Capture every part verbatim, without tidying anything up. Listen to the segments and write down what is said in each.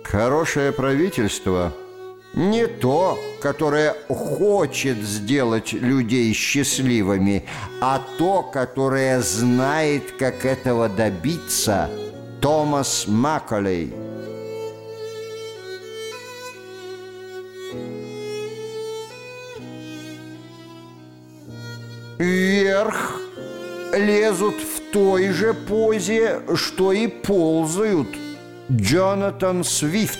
Хорошее правительство не то, которое хочет сделать людей счастливыми, а то, которое знает, как этого добиться. Томас Маколей. Вверх лезут в той же позе, что и ползают. Джонатан Свифт.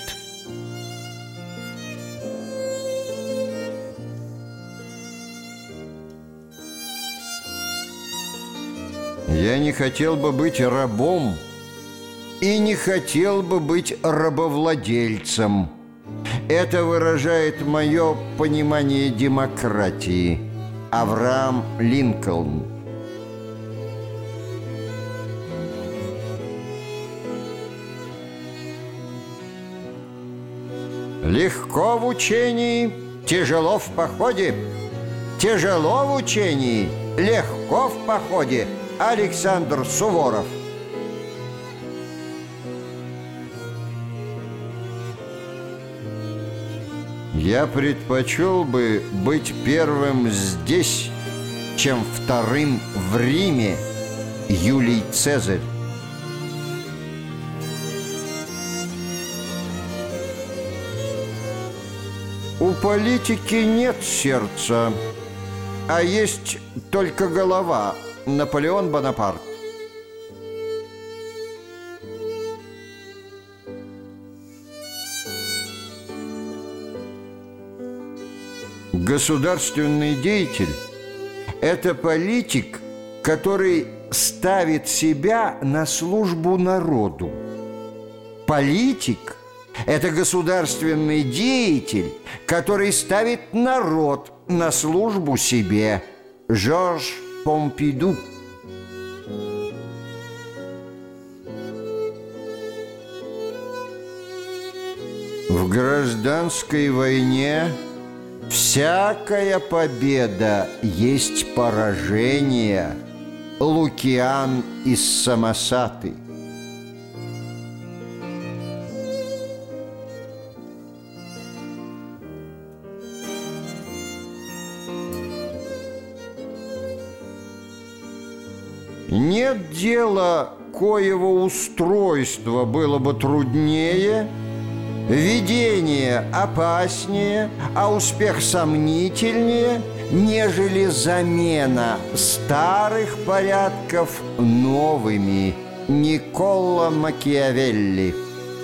Я не хотел бы быть рабом и не хотел бы быть рабовладельцем. Это выражает мое понимание демократии. Авраам Линкольн. Легко в учении, тяжело в походе. Тяжело в учении, легко в походе. Александр Суворов. Я предпочел бы быть первым здесь, чем вторым в Риме. Юлий Цезарь. У политики нет сердца, а есть только голова. Наполеон Бонапарт. Государственный деятель – это политик, который ставит себя на службу народу. Политик – это государственный деятель, который ставит народ на службу себе. Жорж Помпиду. В гражданской войне всякая победа есть поражение. Лукиан из Самосаты. Нет дела, коего устройство было бы труднее, ведение опаснее, а успех сомнительнее, нежели замена старых порядков новыми. Никколо Макиавелли.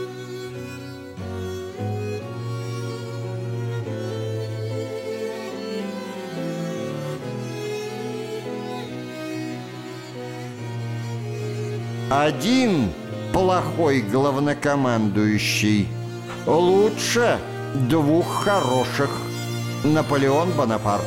Один плохой главнокомандующий лучше двух хороших. Наполеон Бонапарт.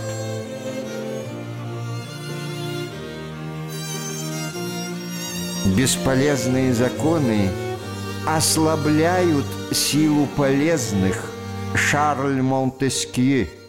Бесполезные законы ослабляют силу полезных. Шарль Монтескье.